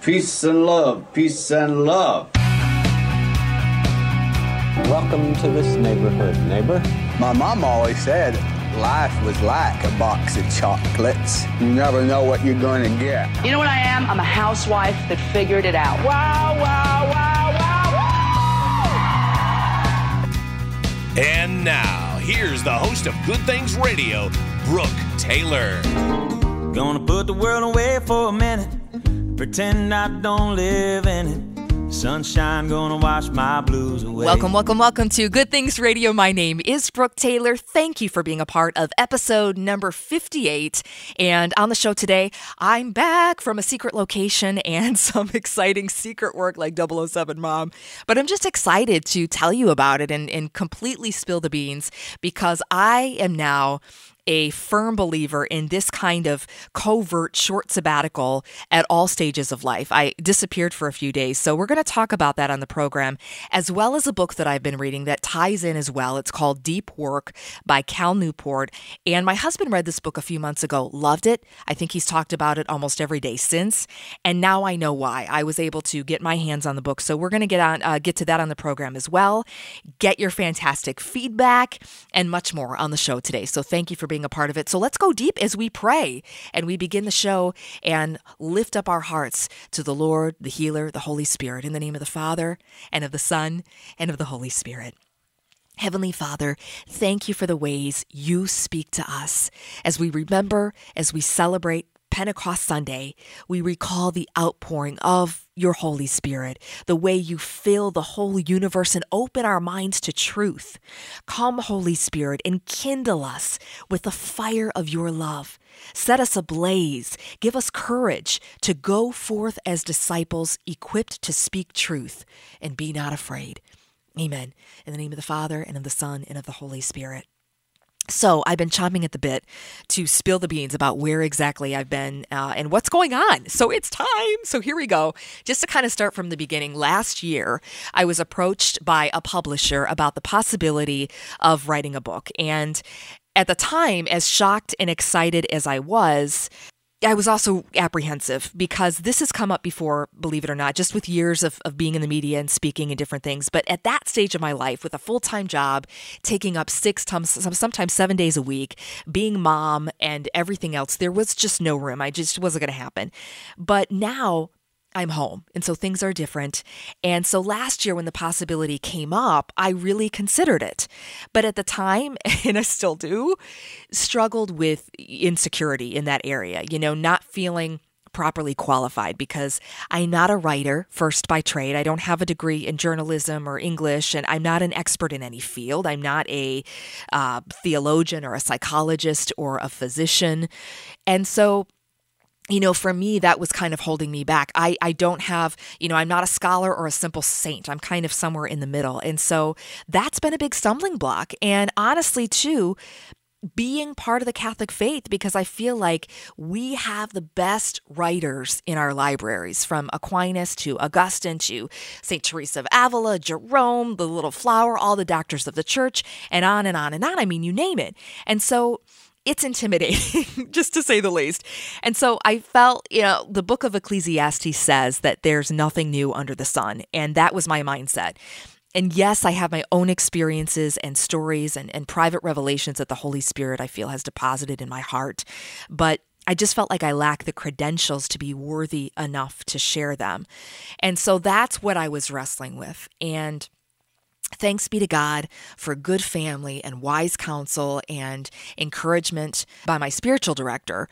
Peace and love, peace and love. Welcome to this neighborhood, neighbor. My mom always said life was like a box of chocolates. You never know what you're going to get. You know what I am? I'm a housewife that figured it out. Wow, wow, wow, wow, wow! And now, here's the host of Good Things Radio, Brooke Taylor. Gonna put the world away for a minute, pretend I don't live in it. Sunshine gonna wash my blues away. Welcome to Good Things Radio. My name is Brooke Taylor. Thank you for being a part of episode number 58. And on the show today, I'm back from a secret location and some exciting secret work like 007 Mom. But I'm just excited to tell you about it and completely spill the beans because I am now a firm believer in this kind of covert short sabbatical at all stages of life. I disappeared for a few days, so we're going to talk about that on the program, as well as a book that I've been reading that ties in as well. It's called Deep Work by Cal Newport, and my husband read this book a few months ago, loved it. I think he's talked about it almost every day since, and now I know why. I was able to get my hands on the book, so we're going to get to that on the program as well, get your fantastic feedback, and much more on the show today. So thank you for being a part of it. So let's go deep as we pray and we begin the show and lift up our hearts to the Lord, the healer, the Holy Spirit, in the name of the Father and of the Son and of the Holy Spirit. Heavenly Father, thank you for the ways you speak to us. As we remember, as we celebrate Pentecost Sunday, we recall the outpouring of your Holy Spirit, the way you fill the whole universe and open our minds to truth. Come, Holy Spirit, and kindle us with the fire of your love. Set us ablaze. Give us courage to go forth as disciples equipped to speak truth and be not afraid. Amen. In the name of the Father and of the Son and of the Holy Spirit. So I've been chomping at the bit to spill the beans about where exactly I've been and what's going on. So it's time. So here we go. Just to kind of start from the beginning, last year I was approached by a publisher about the possibility of writing a book. And at the time, as shocked and excited as I was also apprehensive because this has come up before, believe it or not, just with years of being in the media and speaking and different things. But at that stage of my life, with a full-time job, taking up sometimes 7 days a week, being mom and everything else, there was just no room. I just wasn't going to happen. But now I'm home, and so things are different. And so last year when the possibility came up, I really considered it. But at the time, and I still do, struggled with insecurity in that area, not feeling properly qualified because I'm not a writer, first by trade. I don't have a degree in journalism or English, and I'm not an expert in any field. I'm not a theologian or a psychologist or a physician. And so for me, that was kind of holding me back. I don't have, I'm not a scholar or a simple saint. I'm kind of somewhere in the middle. And so that's been a big stumbling block. And honestly, too, being part of the Catholic faith, because I feel like we have the best writers in our libraries, from Aquinas to Augustine to St. Teresa of Avila, Jerome, the Little Flower, all the doctors of the church, and on and on and on. I mean, you name it. And so it's intimidating, just to say the least. And so I felt, the book of Ecclesiastes says that there's nothing new under the sun. And that was my mindset. And yes, I have my own experiences and stories and private revelations that the Holy Spirit, I feel, has deposited in my heart. But I just felt like I lacked the credentials to be worthy enough to share them. And so that's what I was wrestling with. And thanks be to God for good family and wise counsel and encouragement by my spiritual director.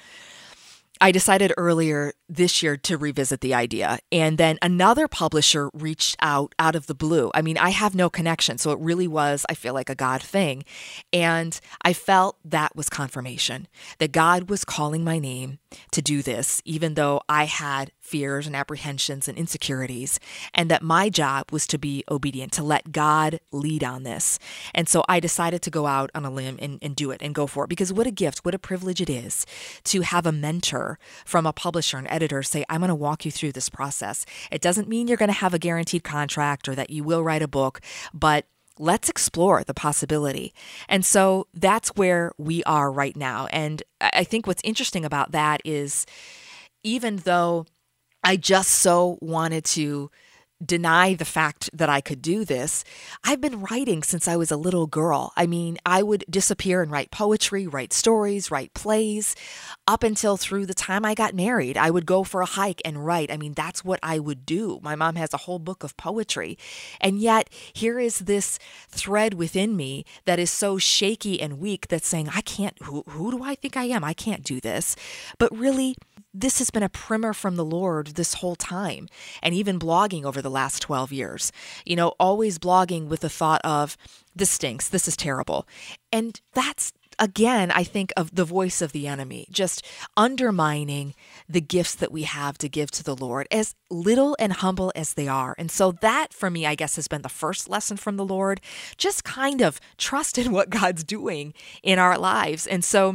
I decided earlier this year to revisit the idea. And then another publisher reached out of the blue. I mean, I have no connection. So it really was, I feel like, a God thing. And I felt that was confirmation that God was calling my name to do this, even though I had fears and apprehensions and insecurities, and that my job was to be obedient, to let God lead on this. And so I decided to go out on a limb and do it and go for it, because what a gift, what a privilege it is to have a mentor from a publisher and editor say, I'm going to walk you through this process. It doesn't mean you're going to have a guaranteed contract or that you will write a book, but let's explore the possibility. And so that's where we are right now. And I think what's interesting about that is, even though I just so wanted to deny the fact that I could do this. I've been writing since I was a little girl. I mean, I would disappear and write poetry, write stories, write plays, up until through the time I got married. I would go for a hike and write. I mean, that's what I would do. My mom has a whole book of poetry. And yet, here is this thread within me that is so shaky and weak that's saying, I can't, who do I think I am? I can't do this. But really, this has been a primer from the Lord this whole time, and even blogging over the last 12 years. You know, always blogging with the thought of, this stinks, this is terrible. And that's, again, I think of the voice of the enemy, just undermining the gifts that we have to give to the Lord, as little and humble as they are. And so that, for me, I guess, has been the first lesson from the Lord. Just kind of trust in what God's doing in our lives. And so,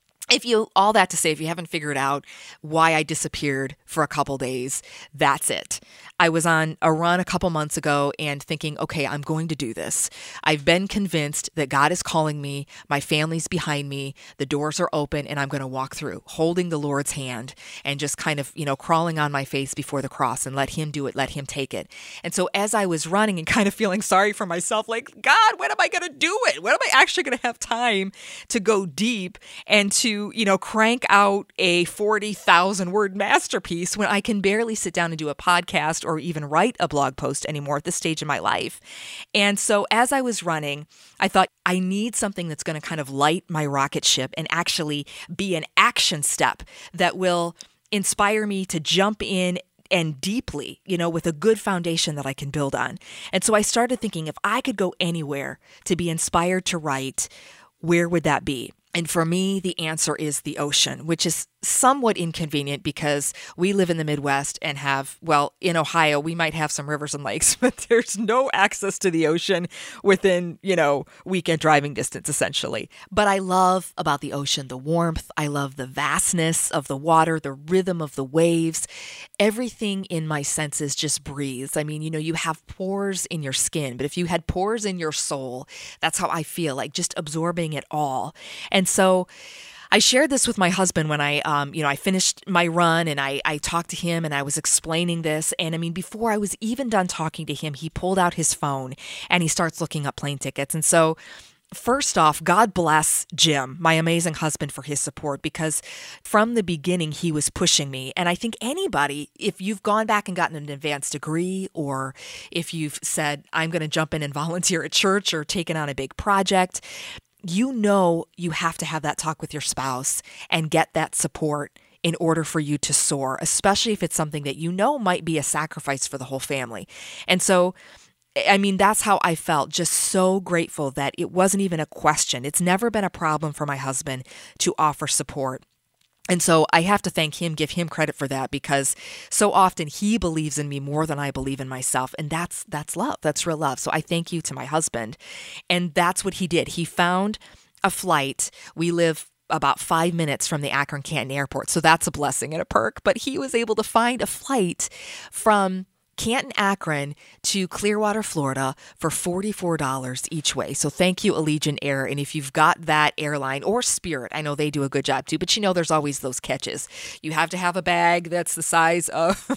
all that to say, if you haven't figured out why I disappeared for a couple days, that's it. I was on a run a couple months ago and thinking, okay, I'm going to do this. I've been convinced that God is calling me, my family's behind me, the doors are open, and I'm going to walk through, holding the Lord's hand and just kind of, crawling on my face before the cross and let Him do it, let Him take it. And so as I was running and kind of feeling sorry for myself, like, God, when am I going to do it? When am I actually going to have time to go deep and to crank out a 40,000 word masterpiece when I can barely sit down and do a podcast or even write a blog post anymore at this stage in my life? And so as I was running, I thought, I need something that's going to kind of light my rocket ship and actually be an action step that will inspire me to jump in and deeply, with a good foundation that I can build on. And so I started thinking, if I could go anywhere to be inspired to write, where would that be? And for me, the answer is the ocean, which is somewhat inconvenient because we live in the Midwest and have, in Ohio, we might have some rivers and lakes, but there's no access to the ocean within, weekend driving distance, essentially. But I love about the ocean the warmth. I love the vastness of the water, the rhythm of the waves. Everything in my senses just breathes. I mean, you have pores in your skin, but if you had pores in your soul, that's how I feel, like just absorbing it all. And so I shared this with my husband when I finished my run and I talked to him and I was explaining this. And I mean, before I was even done talking to him, he pulled out his phone and he starts looking up plane tickets. And so first off, God bless Jim, my amazing husband, for his support, because from the beginning, he was pushing me. And I think anybody, if you've gone back and gotten an advanced degree, or if you've said, I'm going to jump in and volunteer at church or taken on a big project, you have to have that talk with your spouse and get that support in order for you to soar, especially if it's something that might be a sacrifice for the whole family. And so, I mean, that's how I felt, just so grateful that it wasn't even a question. It's never been a problem for my husband to offer support. And so I have to thank him, give him credit for that, because so often he believes in me more than I believe in myself. And that's love. That's real love. So I thank you to my husband. And that's what he did. He found a flight. We live about 5 minutes from the Akron Canton Airport. So that's a blessing and a perk. But he was able to find a flight from Canton, Akron to Clearwater, Florida for $44 each way. So thank you, Allegiant Air. And if you've got that airline, or Spirit, I know they do a good job too, but there's always those catches. You have to have a bag that's the size of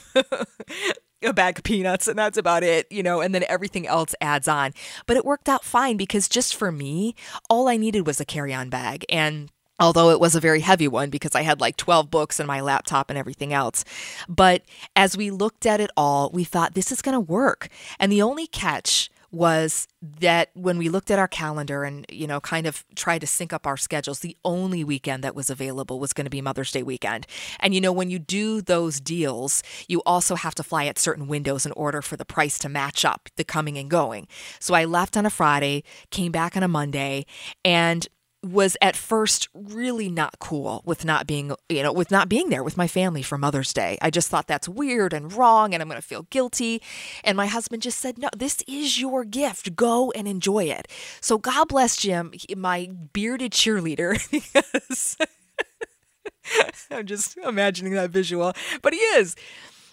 a bag of peanuts, and that's about it, and then everything else adds on. But it worked out fine because just for me, all I needed was a carry-on bag. And although it was a very heavy one because I had like 12 books and my laptop and everything else. But as we looked at it all, we thought this is going to work. And the only catch was that when we looked at our calendar and, kind of tried to sync up our schedules, the only weekend that was available was going to be Mother's Day weekend. And, when you do those deals, you also have to fly at certain windows in order for the price to match up the coming and going. So I left on a Friday, came back on a Monday, and was at first really not cool with not being there with my family for Mother's Day. I just thought that's weird and wrong and I'm going to feel guilty. And my husband just said, no, this is your gift. Go and enjoy it. So God bless Jim, my bearded cheerleader, because I'm just imagining that visual, but he is.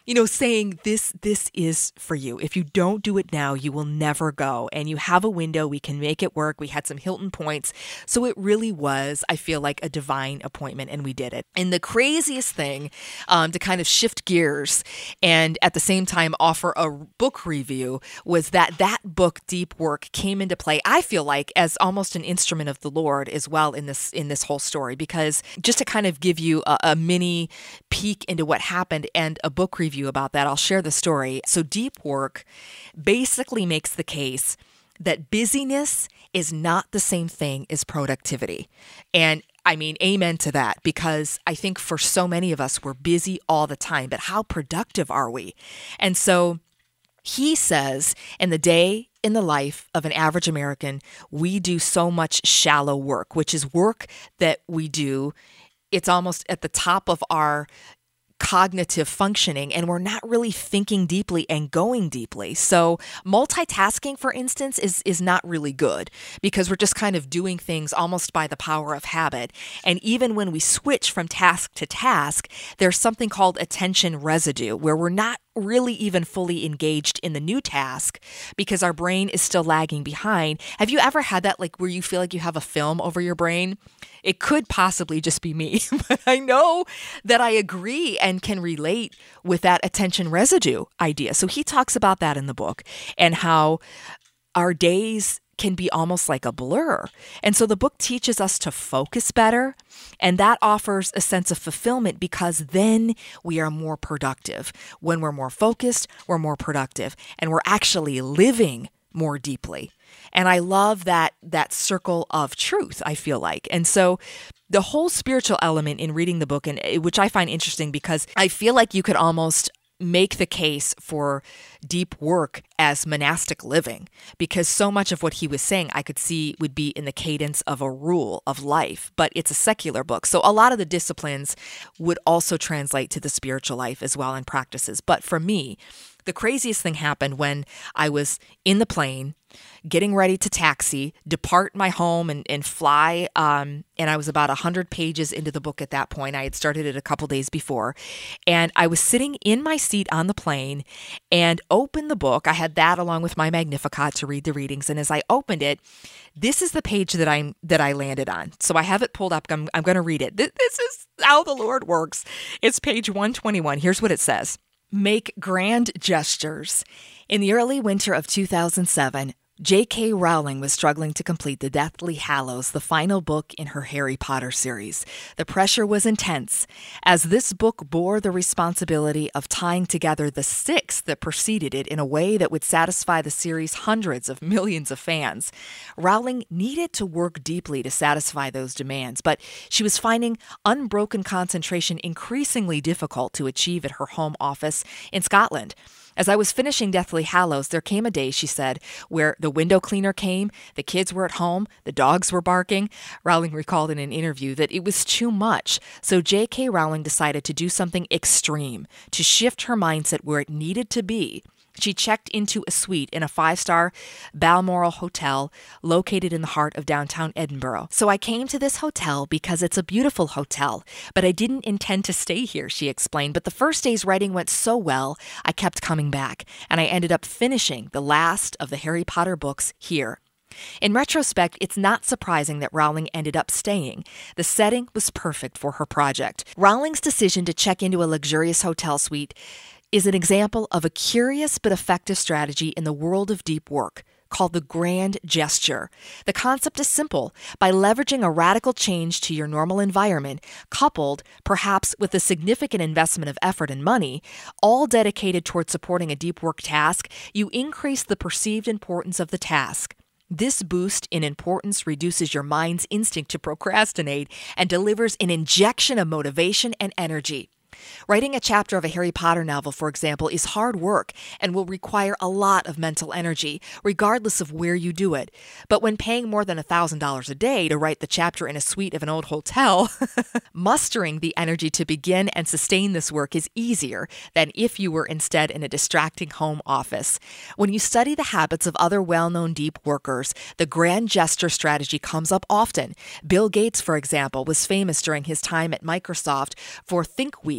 saying this is for you. If you don't do it now, you will never go. And you have a window. We can make it work. We had some Hilton points. So it really was, I feel like, a divine appointment, and we did it. And the craziest thing, to kind of shift gears and at the same time offer a book review, was that book, Deep Work, came into play, I feel like, as almost an instrument of the Lord as well in this whole story. Because just to kind of give you a mini peek into what happened and a book review about that, I'll share the story. So Deep Work basically makes the case that busyness is not the same thing as productivity. And I mean, amen to that, because I think for so many of us, we're busy all the time, but how productive are we? And so he says, in the life of an average American, we do so much shallow work, which is work that we do. It's almost at the top of our cognitive functioning, and we're not really thinking deeply and going deeply. So multitasking, for instance, is not really good, because we're just kind of doing things almost by the power of habit. And even when we switch from task to task, there's something called attention residue, where we're not really even fully engaged in the new task because our brain is still lagging behind. Have you ever had that, like, where you feel like you have a film over your brain? It could possibly just be me, but I know that I agree and can relate with that attention residue idea. So he talks about that in the book, and how our days can be almost like a blur. And so the book teaches us to focus better, and that offers a sense of fulfillment, because then we are more productive. When we're more focused, we're more productive, and we're actually living more deeply. And I love that circle of truth, I feel like. And so the whole spiritual element in reading the book, and which I find interesting, because I feel like you could almost make the case for deep work as monastic living, because so much of what he was saying I could see would be in the cadence of a rule of life, but it's a secular book. So a lot of the disciplines would also translate to the spiritual life as well, and practices. But for me, the craziest thing happened when I was in the plane, getting ready to taxi, depart my home and fly. And I was about 100 pages into the book at that point. I had started it a couple days before. And I was sitting in my seat on the plane and opened the book. I had that along with my Magnificat to read the readings. And as I opened it, this is the page that I landed on. So I have it pulled up. I'm going to read it. This is how the Lord works. It's page 121. Here's what it says. Make grand gestures. In the early winter of 2007, J.K. Rowling was struggling to complete The Deathly Hallows, the final book in her Harry Potter series. The pressure was intense, as this book bore the responsibility of tying together the 6 that preceded it in a way that would satisfy the series' hundreds of millions of fans. Rowling needed to work deeply to satisfy those demands, but she was finding unbroken concentration increasingly difficult to achieve at her home office in Scotland. As I was finishing Deathly Hallows, there came a day, she said, where the window cleaner came, the kids were at home, the dogs were barking. Rowling recalled in an interview that it was too much, so J.K. Rowling decided to do something extreme, to shift her mindset where it needed to be. She checked into a suite in a 5-star Balmoral hotel located in the heart of downtown Edinburgh. So I came to this hotel because it's a beautiful hotel, but I didn't intend to stay here, she explained. But the first day's writing went so well, I kept coming back, and I ended up finishing the last of the Harry Potter books here. In retrospect, it's not surprising that Rowling ended up staying. The setting was perfect for her project. Rowling's decision to check into a luxurious hotel suite is an example of a curious but effective strategy in the world of deep work called the grand gesture. The concept is simple. By leveraging a radical change to your normal environment, coupled perhaps with a significant investment of effort and money, all dedicated toward supporting a deep work task, you increase the perceived importance of the task. This boost in importance reduces your mind's instinct to procrastinate and delivers an injection of motivation and energy. Writing a chapter of a Harry Potter novel, for example, is hard work and will require a lot of mental energy, regardless of where you do it. But when paying more than $1,000 a day to write the chapter in a suite of an old hotel, mustering the energy to begin and sustain this work is easier than if you were instead in a distracting home office. When you study the habits of other well-known deep workers, the grand gesture strategy comes up often. Bill Gates, for example, was famous during his time at Microsoft for Think Week,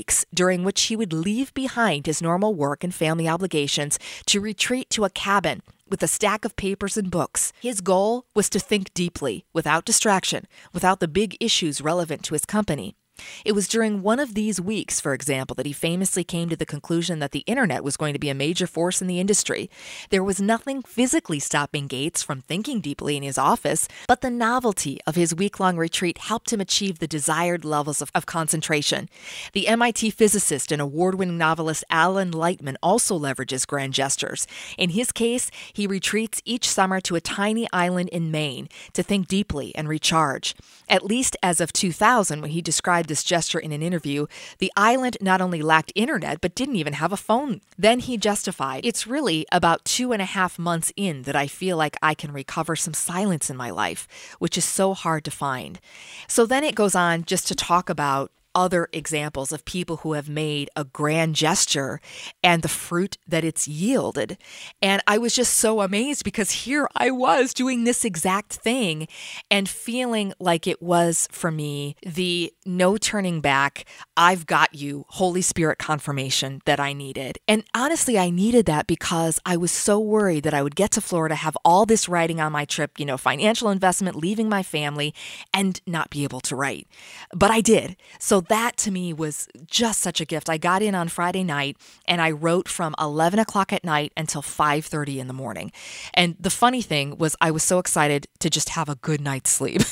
weeks during which he would leave behind his normal work and family obligations to retreat to a cabin with a stack of papers and books. His goal was to think deeply, without distraction, without the big issues relevant to his company. It was during one of these weeks, for example, that he famously came to the conclusion that the internet was going to be a major force in the industry. There was nothing physically stopping Gates from thinking deeply in his office, but the novelty of his week-long retreat helped him achieve the desired levels of concentration. The MIT physicist and award-winning novelist Alan Lightman also leverages grand gestures. In his case, he retreats each summer to a tiny island in Maine to think deeply and recharge. At least as of 2000, when he described this gesture in an interview, the island not only lacked internet, but didn't even have a phone. Then he justified, "It's really about 2.5 months in that I feel like I can recover some silence in my life, which is so hard to find." So then it goes on just to talk about other examples of people who have made a grand gesture and the fruit that it's yielded. And I was just so amazed because here I was doing this exact thing and feeling like it was for me the no turning back, I've got you, Holy Spirit confirmation that I needed. And honestly, I needed that because I was so worried that I would get to Florida, have all this writing on my trip, financial investment, leaving my family, and not be able to write. But I did. So that to me was just such a gift. I got in on Friday night and I wrote from 11 o'clock at night until 5:30 in the morning. And the funny thing was I was so excited to just have a good night's sleep.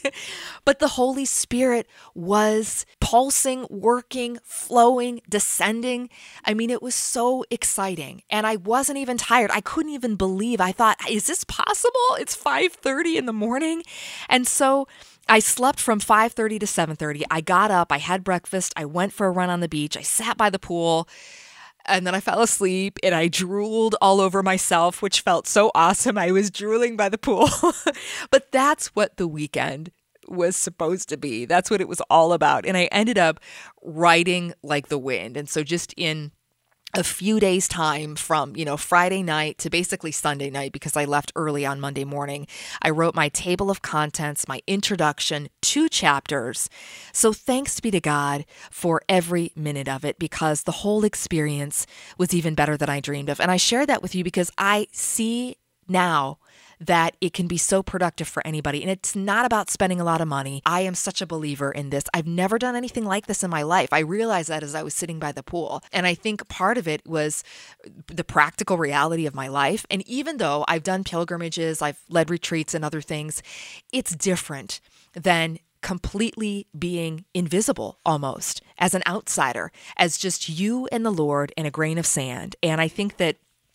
But the Holy Spirit was pulsing, working, flowing, descending. I mean, it was so exciting. And I wasn't even tired. I couldn't even believe. I thought, is this possible? It's 5:30 in the morning. And so I slept from 5:30 to 7:30. I got up, I had breakfast, I went for a run on the beach, I sat by the pool, and then I fell asleep and I drooled all over myself, which felt so awesome. I was drooling by the pool. But that's what the weekend was supposed to be. That's what it was all about. And I ended up writing like the wind. And so just in a few days' time from, Friday night to basically Sunday night, because I left early on Monday morning, I wrote my table of contents, my introduction, 2 chapters. So thanks be to God for every minute of it, because the whole experience was even better than I dreamed of. And I share that with you because I see now that it can be so productive for anybody. And it's not about spending a lot of money. I am such a believer in this. I've never done anything like this in my life. I realized that as I was sitting by the pool. And I think part of it was the practical reality of my life. And even though I've done pilgrimages, I've led retreats and other things, it's different than completely being invisible almost as an outsider, as just you and the Lord and a grain of sand. And I think that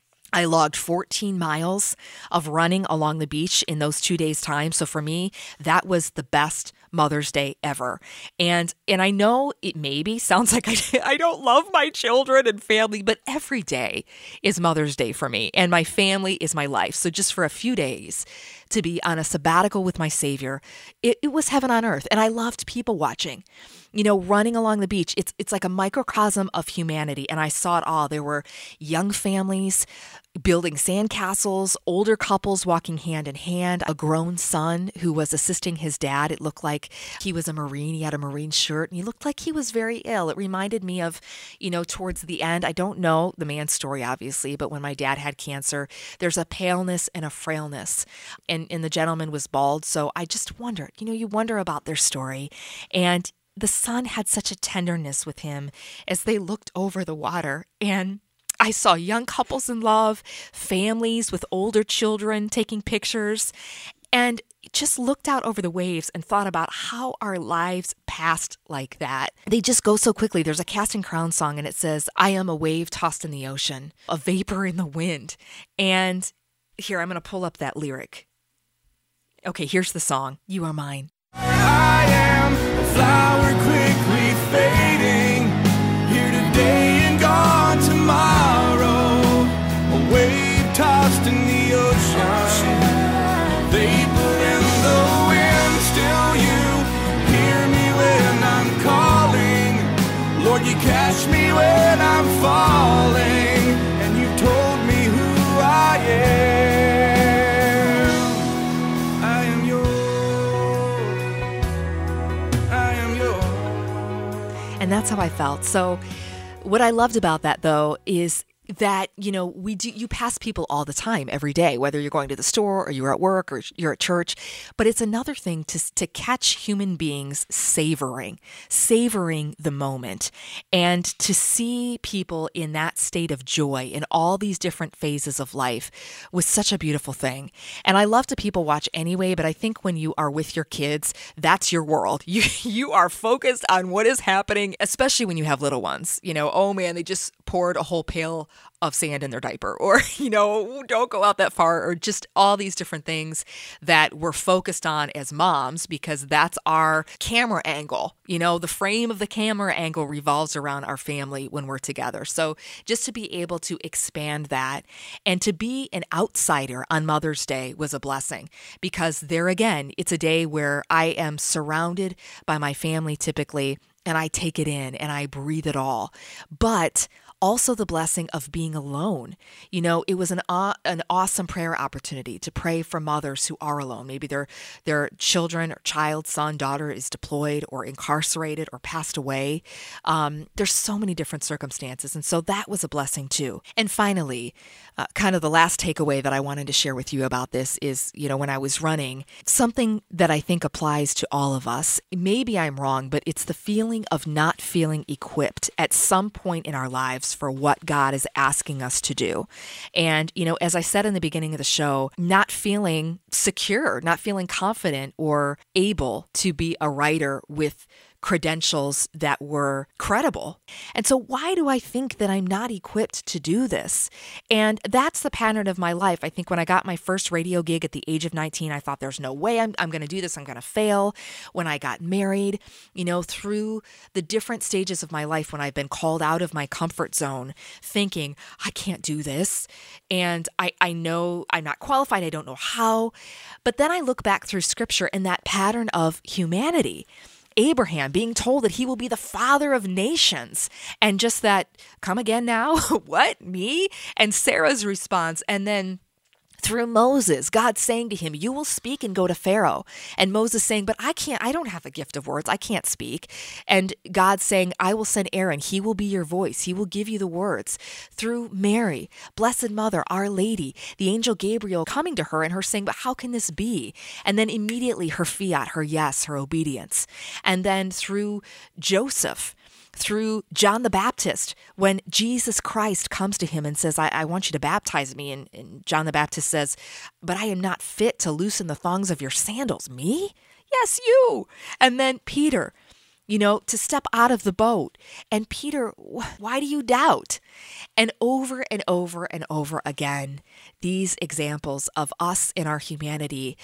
I logged 14 miles of running along the beach in those 2 days' time. So for me, that was the best Mother's Day ever. And I know it maybe sounds like I don't love my children and family, but every day is Mother's Day for me. And my family is my life. So just for a few days to be on a sabbatical with my Savior, it was heaven on earth. And I loved people watching. Running along the beach, it's like a microcosm of humanity. And I saw it all. There were young families building sandcastles, older couples walking hand in hand, a grown son who was assisting his dad. It looked like he was a Marine. He had a Marine shirt and he looked like he was very ill. It reminded me of, towards the end, I don't know the man's story, obviously, but when my dad had cancer, there's a paleness and a frailness. And the gentleman was bald. So I just wondered, you wonder about their story. And the son had such a tenderness with him as they looked over the water. And I saw young couples in love, families with older children taking pictures, and just looked out over the waves and thought about how our lives passed like that. They just go so quickly. There's a Casting Crowns song and it says, "I am a wave tossed in the ocean, a vapor in the wind." And here, I'm going to pull up that lyric. Okay, here's the song. You are mine. I am a flower quickly fading, here today and gone tomorrow, a wave tossed in the ocean, vapor in the wind. Still you hear me when I'm calling, Lord, you catch me when I'm falling, and you told me who I am. And that's how I felt. So what I loved about that, though, is that, you pass people all the time, every day, whether you're going to the store or you're at work or you're at church. But it's another thing to catch human beings savoring the moment, and to see people in that state of joy in all these different phases of life was such a beautiful thing. And I love to people watch anyway, but I think when you are with your kids, that's your world. You are focused on what is happening, especially when you have little ones. Oh man, they just poured a whole pail of sand in their diaper, or, don't go out that far, or just all these different things that we're focused on as moms, because that's our camera angle. The frame of the camera angle revolves around our family when we're together. So just to be able to expand that and to be an outsider on Mother's Day was a blessing, because there again, it's a day where I am surrounded by my family typically, and I take it in and I breathe it all. But also the blessing of being alone. It was an awesome prayer opportunity to pray for mothers who are alone. Maybe their children or child, son, daughter is deployed or incarcerated or passed away. There's so many different circumstances. And so that was a blessing too. And finally, kind of the last takeaway that I wanted to share with you about this is, when I was running, something that I think applies to all of us. Maybe I'm wrong, but it's the feeling of not feeling equipped at some point in our lives for what God is asking us to do. And, as I said in the beginning of the show, not feeling secure, not feeling confident or able to be a writer with credentials that were credible. And so why do I think that I'm not equipped to do this? And that's the pattern of my life. I think when I got my first radio gig at the age of 19, I thought there's no way I'm going to do this. I'm going to fail. When I got married, through the different stages of my life when I've been called out of my comfort zone, thinking, I can't do this. And I know I'm not qualified. I don't know how. But then I look back through scripture and that pattern of humanity. Abraham being told that he will be the father of nations, and just that, come again now? What, me? And Sarah's response, and then through Moses, God saying to him, you will speak and go to Pharaoh. And Moses saying, but I don't have a gift of words. I can't speak. And God saying, I will send Aaron. He will be your voice. He will give you the words. Through Mary, Blessed Mother, Our Lady, the angel Gabriel coming to her and her saying, but how can this be? And then immediately her fiat, her yes, her obedience. And then through Joseph, through John the Baptist, when Jesus Christ comes to him and says, I want you to baptize me. And John the Baptist says, but I am not fit to loosen the thongs of your sandals. Me? Yes, you. And then Peter, to step out of the boat. And Peter, why do you doubt? And over and over and over again, these examples of us in our humanity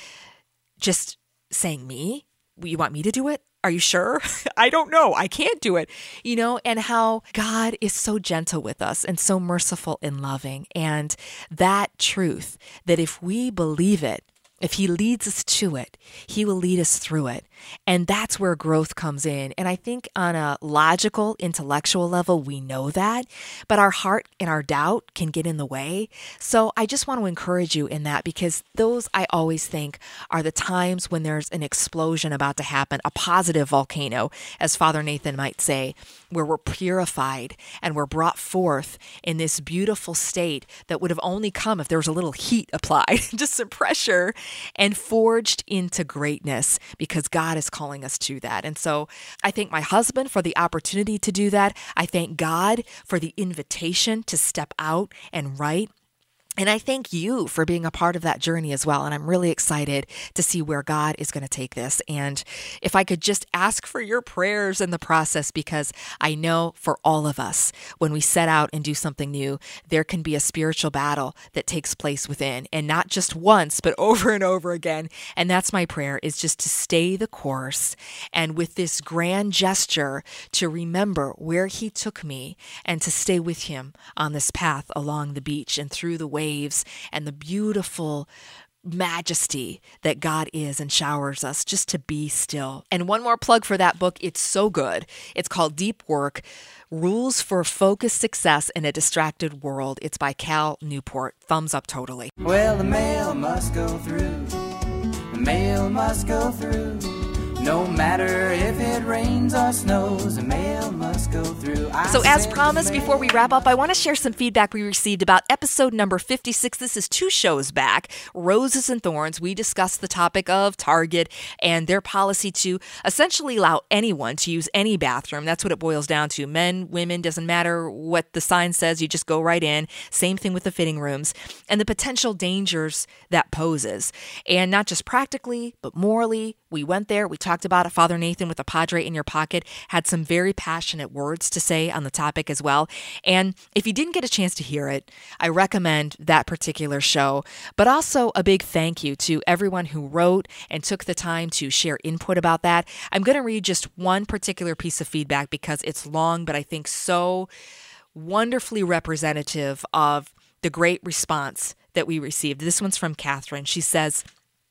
just saying, me? You want me to do it? Are you sure? I don't know. I can't do it. And how God is so gentle with us and so merciful and loving. And that truth, that if we believe it, if he leads us to it, he will lead us through it. And that's where growth comes in. And I think on a logical, intellectual level, we know that, but our heart and our doubt can get in the way. So I just want to encourage you in that, because those, I always think, are the times when there's an explosion about to happen, a positive volcano, as Father Nathan might say, where we're purified and we're brought forth in this beautiful state that would have only come if there was a little heat applied, just some pressure, and forged into greatness, because God is calling us to that. And so I thank my husband for the opportunity to do that. I thank God for the invitation to step out and write. And I thank you for being a part of that journey as well. And I'm really excited to see where God is going to take this. And if I could just ask for your prayers in the process, because I know for all of us, when we set out and do something new, there can be a spiritual battle that takes place within, and not just once, but over and over again. And that's my prayer, is just to stay the course, and with this grand gesture to remember where he took me, and to stay with him on this path along the beach and through the waves and the beautiful majesty that God is and showers us, just to be still. And one more plug for that book. It's so good. It's called Deep Work: Rules for Focused Success in a Distracted World. It's by Cal Newport. Thumbs up totally. Well, the mail must go through. The mail must go through. No matter if it rains or snows, the mail must go through. So as promised, before we wrap up, I want to share some feedback we received about episode number 56. This is 2 shows back, Roses and Thorns. We discussed the topic of Target and their policy to essentially allow anyone to use any bathroom. That's what it boils down to. Men, women, doesn't matter what the sign says, you just go right in. Same thing with the fitting rooms and the potential dangers that poses. And not just practically, but morally. We went there, we talked about it. Father Nathan with a Padre in Your Pocket had some very passionate words to say on the topic as well. And if you didn't get a chance to hear it, I recommend that particular show. But also a big thank you to everyone who wrote and took the time to share input about that. I'm going to read just one particular piece of feedback because it's long, but I think so wonderfully representative of the great response that we received. This one's from Catherine. She says,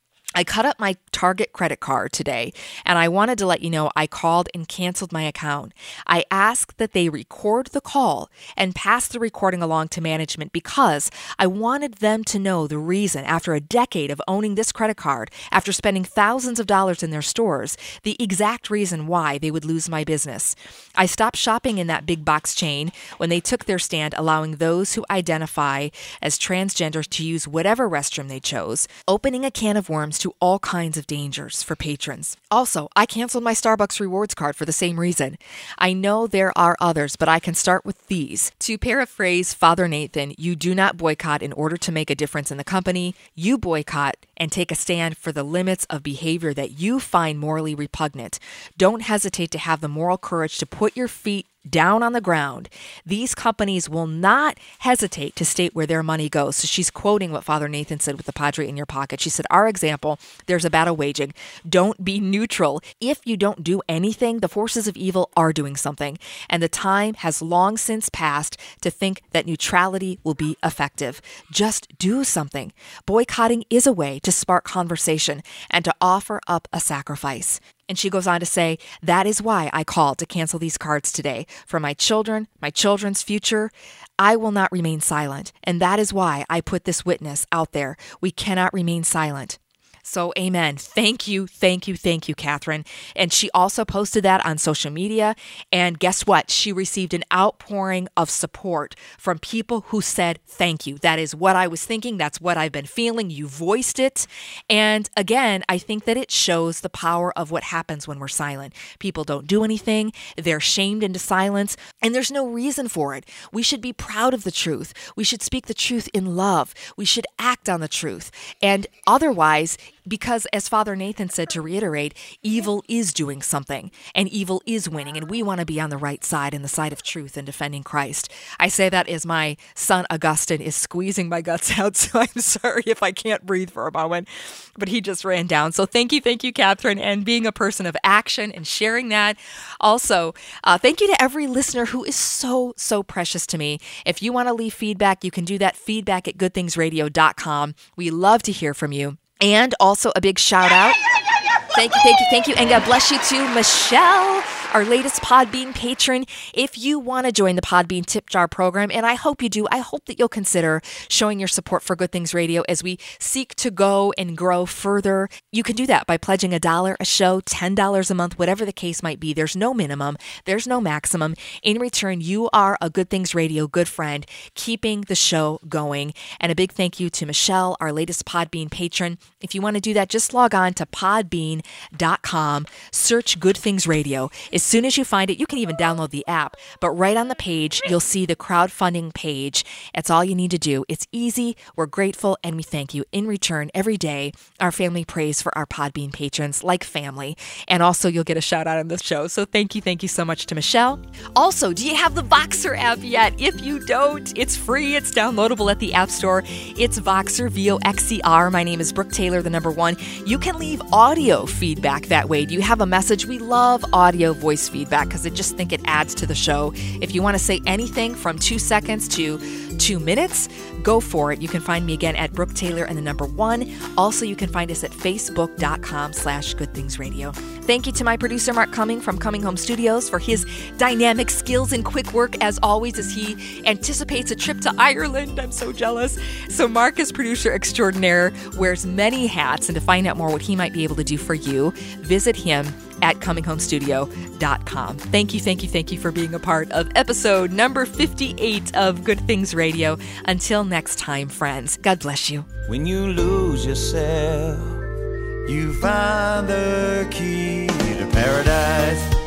I cut up my Target credit card today, and I wanted to let you know I called and canceled my account. I asked that they record the call and pass the recording along to management because I wanted them to know the reason, after a decade of owning this credit card, after spending thousands of dollars in their stores, the exact reason why they would lose my business. I stopped shopping in that big box chain when they took their stand allowing those who identify as transgender to use whatever restroom they chose, opening a can of worms to all kinds of dangers for patrons. Also, I canceled my Starbucks rewards card for the same reason. I know there are others, but I can start with these. To paraphrase Father Nathan, you do not boycott in order to make a difference in the company. You boycott and take a stand for the limits of behavior that you find morally repugnant. Don't hesitate to have the moral courage to put your feet down on the ground. These companies will not hesitate to state where their money goes. So she's quoting what Father Nathan said with the Padre in Your Pocket. She said, our example, there's a battle waging. Don't be neutral. If you don't do anything, the forces of evil are doing something. And the time has long since passed to think that neutrality will be effective. Just do something. Boycotting is a way to spark conversation and to offer up a sacrifice. And she goes on to say, that is why I called to cancel these cards today. For my children, my children's future, I will not remain silent. And that is why I put this witness out there. We cannot remain silent. So amen. Thank you, Catherine. And she also posted that on social media. And guess what? She received an outpouring of support from people who said, thank you. That is what I was thinking. That's what I've been feeling. You voiced it. And again, I think that it shows the power of what happens when we're silent. People don't do anything. They're shamed into silence. And there's no reason for it. We should be proud of the truth. We should speak the truth in love. We should act on the truth. And otherwise, because as Father Nathan said, to reiterate, evil is doing something and evil is winning, and we want to be on the right side and the side of truth and defending Christ. I say that as my son Augustine is squeezing my guts out, so I'm sorry if I can't breathe for a moment, but he just ran down. So thank you, Catherine, and being a person of action and sharing that. Also, thank you to every listener who is so precious to me. If you want to leave feedback, you can do that, feedback@goodthingsradio.com. We love to hear from you. And also a big shout out. Thank you. And God bless you too, Michelle, our latest Podbean patron. If you want to join the Podbean Tip Jar program, and I hope you do, I hope that you'll consider showing your support for Good Things Radio as we seek to go and grow further. You can do that by pledging $1 a show, $10 a month, whatever the case might be. There's no minimum. There's no maximum. In return, you are a Good Things Radio good friend, keeping the show going. And a big thank you to Michelle, our latest Podbean patron. If you want to do that, just log on to podbean.com, search Good Things Radio. As soon as you find it, you can even download the app, but right on the page, you'll see the crowdfunding page. That's all you need to do. It's easy. We're grateful, and we thank you. In return, every day, our family prays for our Podbean patrons like family, and also you'll get a shout out on this show. So thank you so much to Michelle. Also, do you have the Voxer app yet? If you don't, it's free. It's downloadable at the App Store. It's Voxer, VOXER. My name is Brooke Taylor, the number 1. You can leave audio feedback that way. Do you have a message? We love audio voice feedback because I just think it adds to the show. If you want to say anything from 2 seconds to 2 minutes, go for it. You can find me again at Brooke Taylor and the number 1. Also, you can find us at facebook.com/goodthingsradio. Thank you to my producer, Mark Cumming from Coming Home Studios, for his dynamic skills and quick work, as always, as he anticipates a trip to Ireland. I'm so jealous. So Mark is producer extraordinaire, wears many hats, and to find out more what he might be able to do for you, visit him at cominghomestudio.com. Thank you for being a part of episode number 58 of Good Things Radio. Until next time, friends, God bless you. When you lose yourself, You find the key to paradise.